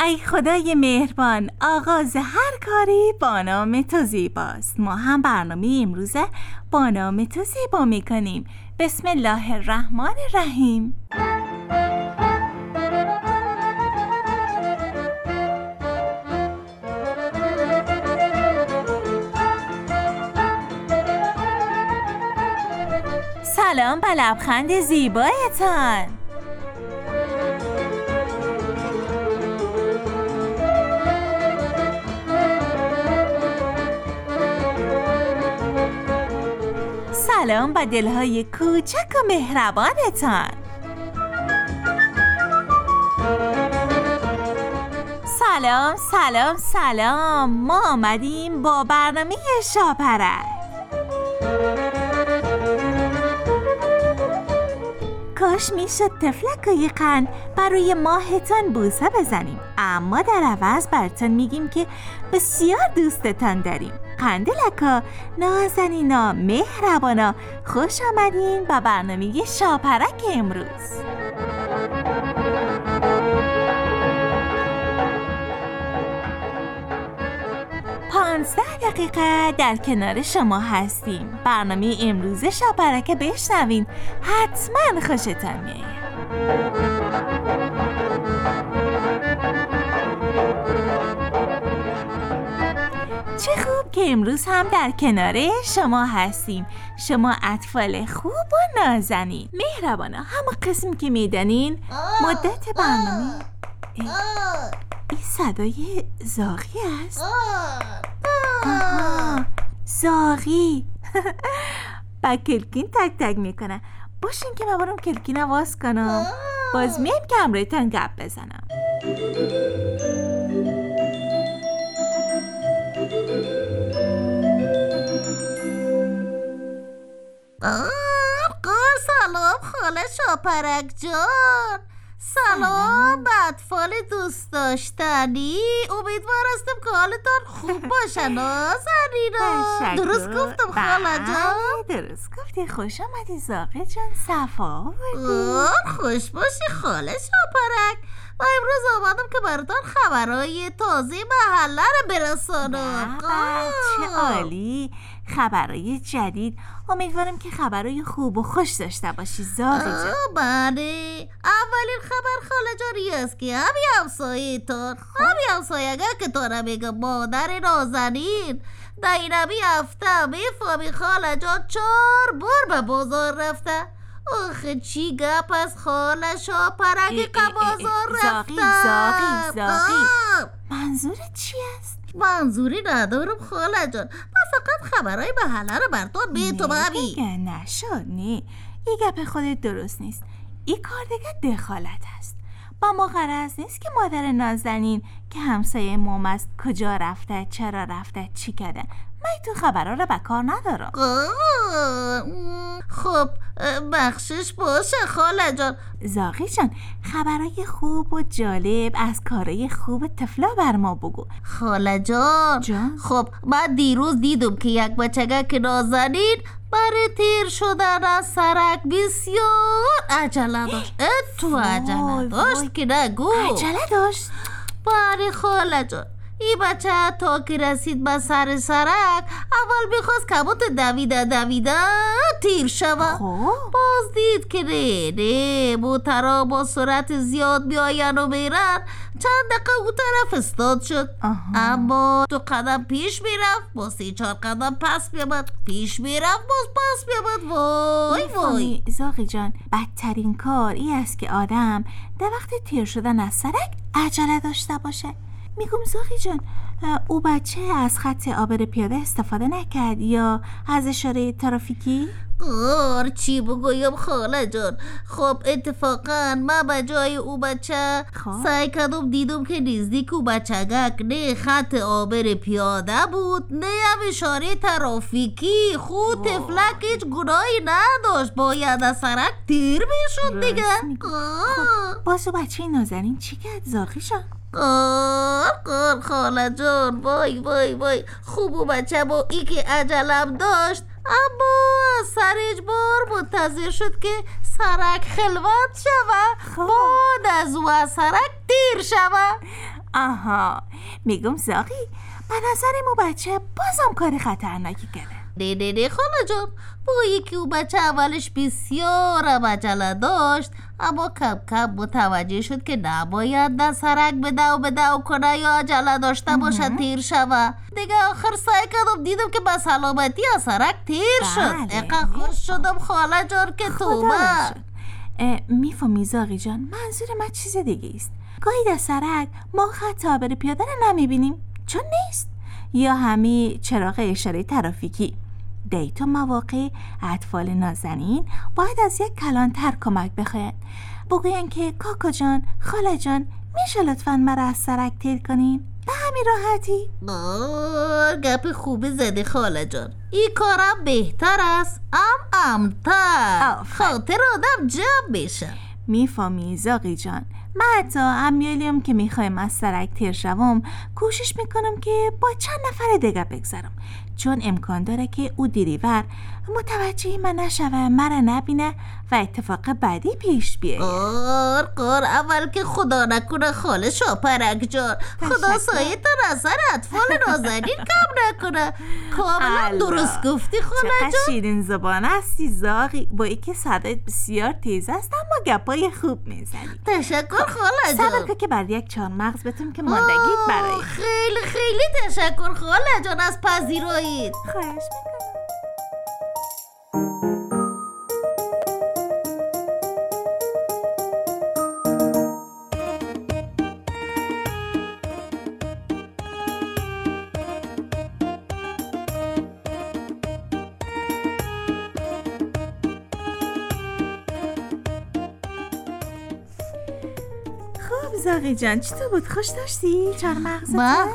ای خدای مهربان، آغاز هر کاری با نام تو زیباست. ما هم برنامه امروزه با نام تو زیبا میکنیم. بسم الله الرحمن الرحیم. سلام به لبخند زیبایتان. سلام به دلهای کوچک و مهربانتان. سلام سلام سلام. ما آمدیم با برنامه شاپرک. کاش میشد تفلک و یه قند برای ماهتان بوسه بزنیم، اما در عوض براتون میگیم که بسیار دوستتان داریم. قندلکا، نازنینا، مهربانا، خوش آمدین به برنامه شاپرک امروز. دقیقه در کنار شما هستیم. برنامه امروز شاپرک بشنوین، حتما خوشتان میاد. چه خوب که امروز هم در کنار شما هستیم، شما اطفال خوب و نازنین مهربانا. همون قسم که میدانین مدت برنامه این صدای زاغی است. آها، زاغی. با کلکین تک تک میکنه. باشین که من برام کلکین آواز کنم، باز میم که همراهتان گپ بزنم. سلام خاله شاپرک جان. سلام به اطفال دوست داشتنی. امیدوار هستم که حالتان خوب باشه نازنینا. درست گفتم خاله جان؟ درست گفتی. خوش آمدی زاغی جان، صفا آوردی. خوش باشی خاله شاپرک. و امروز آمدم که براتان خبرهای تازه محله رو برسانم. چه عالی، خبرهای جدید. امیدوارم که خبرهای خوب و خوش داشته باشی زاغی جان. بله، اولین خبر خاله جانی است که همین همسایه که تو را میگم مادر نازنین در این هفته میفهمی خاله جان 4 بار به بازار رفته. آخه چی گپ از خاله شاپرک که بازار رفته؟ زاغی منظورت چی است؟ منظوری ندارم خاله جان، من فقط خبرهای محله رو براتون میتونم. نه یه گپ خودت درست نیست. این کار دیگه دخالت است. با ما غرض نیست که مادر نازنین که همسایه مام است کجا رفته، چرا رفته، چی کرده. من تو خبرها رو به کار ندارم. خب بخشش باشه خاله جان. زاغی جان، خبرهای خوب و جالب از کارهای خوب طفلا بر ما بگو. خاله جان. خب من دیروز دیدم که یک بچگه که نازنین برای تیر شدن از سرک بسیار عجله داشت. تو عجله داشت که نگو. عجله داشت؟ بله خاله جان. این بچه تا که رسید به سر سرک اول میخواست کموت دویده تیر شود. باز دید که نه موترها با سرعت زیاد بیاین و میرن. چند دقیقه او طرف استاد شد. اما 2 قدم پیش میرفت، با 3-4 قدم پس میامد، پیش میرفت، باز پس میامد. وای زاغی جان، بدترین کار این است که آدم در وقت تیر شدن از سرک عجله داشته باشه. میگم زاغی جان، او بچه از خط عابر پیاده استفاده نکرد یا از اشاره ترافیکی؟ چی بگویم خاله جان. خب اتفاقا من به جای او بچه سعی کردم، دیدم که نزدیک او بچگک نه خط عابر پیاده بود نه هم اشاره ترافیکی. خود تفلک هیچ گناهی نداشت، باید از سرک تیر میشد دیگه. خب باز او بچه نازنین چی کرد زاغی جان؟ خاله جان، وای خوب و بچه با ای که عجلم داشت، اما سر اجبار منتظر شد که سرک خلوت شود، بعد از او از سرک دیر شود. آها، میگم زاغی به نظرم او بچه بازم کار خطرناکی کرده. نه خاله جان، با یکی او بچه اولش بسیار عجله داشت، اما کم کم متوجه شد که نباید نه سرک بده و کنه یا عجله داشته باشه تیر شوه. دیگه آخر سعی کردم دیدم که به سلامتی از سرک تیر شد. اقا خوش شدم خاله جان که توبه. میفهمی زاغی جان، منظور من چیز دیگه است. گاهی در سرک ما خط عابر پیاده رو نمیبینیم چون نیست، یا همی چراغ اشاره ترافیکی. دیتا مواقع اطفال نازنین باید از یک کلانتر کمک بخواید، بگوین که کاکا جان، خاله جان، میشه لطفاً مرا از سرک تیر کنین؟ به همین راحتی؟ گپ خوبی زدی خاله جان. این کارم بهتر است، امتر خاطر آدم جمع بشه. میفهمی زاغی جان، من حتی امیالیم که میخوایم از سرک تیر شوم کوشش میکنم که با چند نفر دیگه بگذارم، چون امکان داره که او دیریور متوجه من نشوه، مرا نبینه و اتفاق بعدی پیش بیه. قار اول که خدا نکنه خاله شاپرک جان، خدا سایتان از سر اطفال نازنین کم نکنه. کاملا درست گفتی خاله جان. چقدر شیرین زبان هستی زاغی، با اینکه صدایت بسیار تیز است اما گپای خوب میزنی. تشکر خاله جان. صبر که بعد یک چهار مغز بتونم که ماندگیت برای. خیلی تشکر خاله جان از پذیراییت. خواهش میکنم. زاغی جان چطور بود؟ خوش داشتی؟ چهار مغزت؟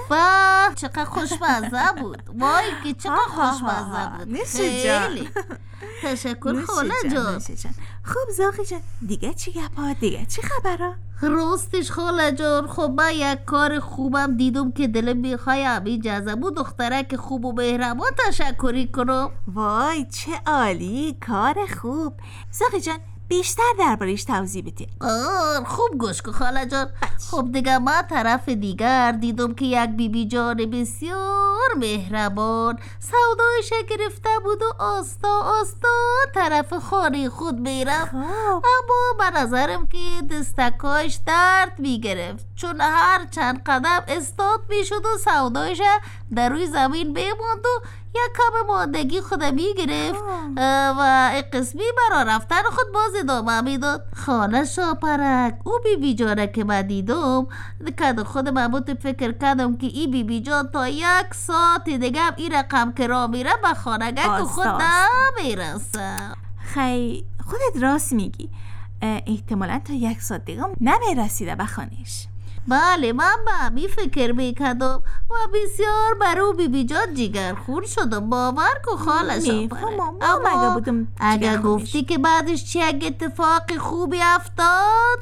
به چقدر خوشمزه بود. وای که چقدر خوشمزه بود. خیلی تشکر خاله جان. خب زاغی جان دیگه چی گپا؟ دیگه چی خبرها؟ راستش خاله جان، خب من یک کار خوبم دیدم که دلم میخوای همین جذبو دخترک خوب و مهربان تشکری کنم. وای چه عالی، کار خوب. زاغی جان بیشتر دربارش توضیح بده. خوب گوش کن خاله جان. خب دیگه ما طرف دیگر دیدم که یک بیبی جان بسیار مهربان سودایش گرفته بود و آستا طرف خانه خود میرفت، اما به نظرم که دستکاش درد میگرفت، چون هر چند قدم استاد میشد و سودایش در روی زمین بماند و یک کم ماندگی خود میگرفت و قسمی برای رفتن خود باز ادامه میداد. خانه شاپرک او بیبی جانه که من دیدم که خود من فکر کردم که این بیبی جان تا یک ساعت دیگه این رقم که را میره به خانگه که خود نمیرسه. خیلی خودت راست میگی، احتمالا تا یک ساعت دیگه نمیرسیده به خانهش. بله من به همی فکر میکردم و بسیار برای بیبی جان جیگرخون شدم. باور کن خاله شاپرک. اما اگر گفتی که بعدش چی یک اتفاق خوبی افتاد؟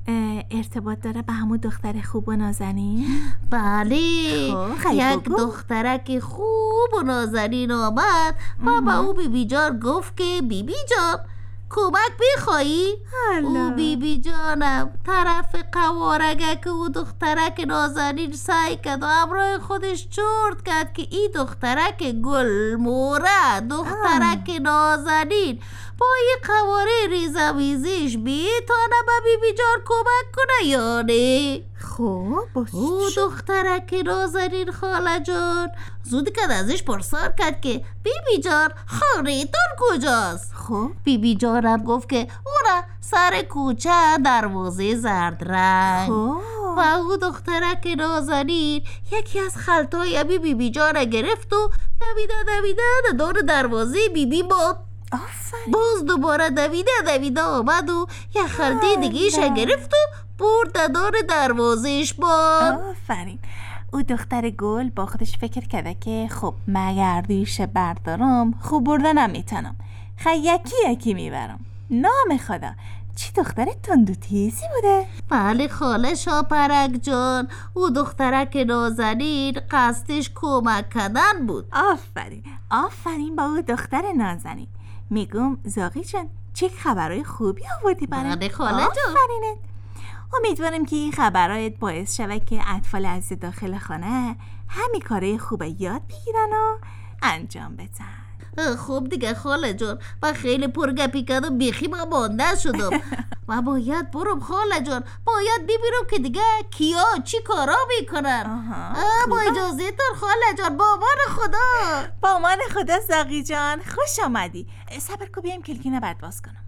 ارتباط داره به همون دختر خوب و نازنین؟ بله یک دخترک خوب و نازنین آمد و به او بیبی جان گفت که بیبی جان کمک بخوایی؟ او بیبی جانم طرف قوارگه که او دخترک نازنین سعی کرد و همراه خودش چرت کرد که این دخترک گل موره دخترک نازنین با یه قواره ریزمیزیش بیتانه به بیبی جان کمک کنه یا نه؟ خب او دخترک نازنین خاله جان زود که ازش پرسان کرد که بیبی جان خانه تان کجاست؟ خب بیبی جانم گفت که اونه سر کوچه دروازه زرد رنگ. و او دخترک نازنین یکی از خلطای بیبی جان گرفت و دویده دور دروازه بیبی بود. باز دوباره دویده آمد و یک خلطه دیگیش گرفت و برد دور دروازهش بود. آفرین. او دختر گل با خودش فکر کرده که خب مگر دویش بردارم خوب برده نمیتونم، یکی میبرم. نام خدا چی دختر تند و تیزی بوده؟ بله خاله شاپرک جان، او دخترک نازنین قصدش کمک کردن بود. آفرین با او دختر نازنین. میگم زاغی جان چه خبرهای خوبی آوردی برای؟ بله خاله جان. آفرینت. امیدوارم که این خبرات باعث شود که اطفال عزیز داخل خانه همین کارهای خوب یاد بگیرن و انجام بدن. خب دیگه خاله جان، من خیلی پرگپی کردم، بیخی من مانده شدم. من باید برم خاله جان، باید ببینم که دیگه کیا چی کارا میکنن. با اجازه تر خاله جان، با امان خدا. با امان خدا زاغی جان، خوش آمدی. صبر کن بیایم کلکینه برات باز کنم.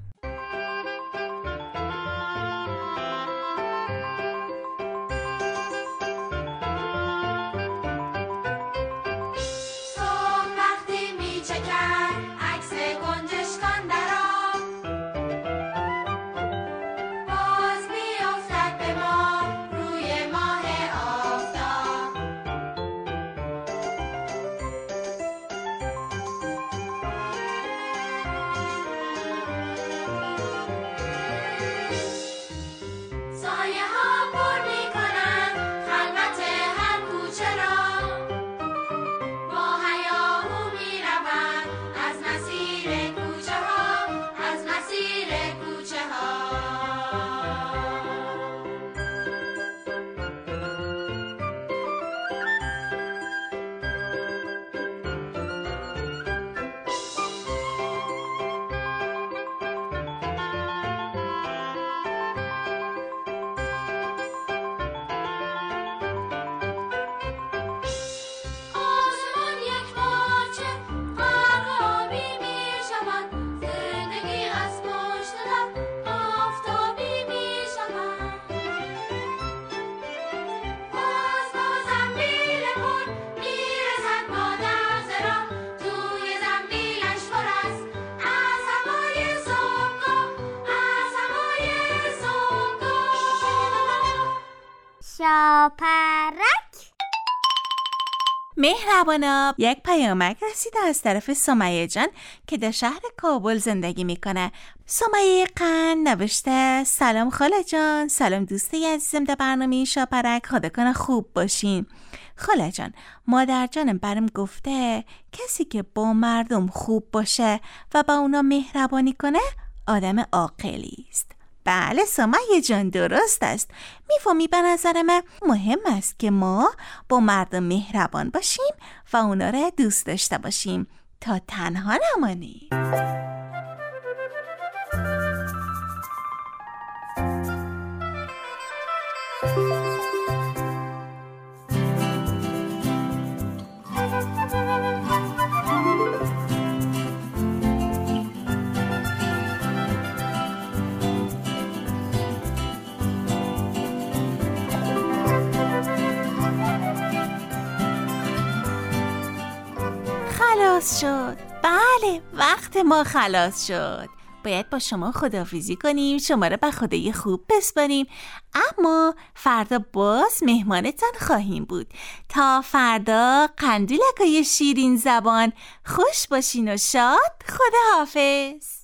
شاپرک. مهربانا، یک پیامک رسیده از طرف سمیه جان که در شهر کابل زندگی میکنه. سمیه قند نوشته: سلام خاله جان، سلام دوستی عزیزم در برنامه شاپرک، خدا کنه خوب باشین. خاله جان، مادر جانم برام گفته کسی که با مردم خوب باشه و با اونا مهربانی کنه آدم عاقلی است. بله سمیه جان، درست است. میفهمی به نظر من مهم است که ما با مردم مهربان باشیم و اونا را دوست داشته باشیم تا تنها نمانیم. خلاص شد. بله، وقت ما خلاص شد. باید با شما خداحافظی کنیم، شما را به خدای خوب بسپاریم، اما فردا باز مهمانتان خواهیم بود. تا فردا قندیلکای شیرین زبان، خوش باشین و شاد. خداحافظ.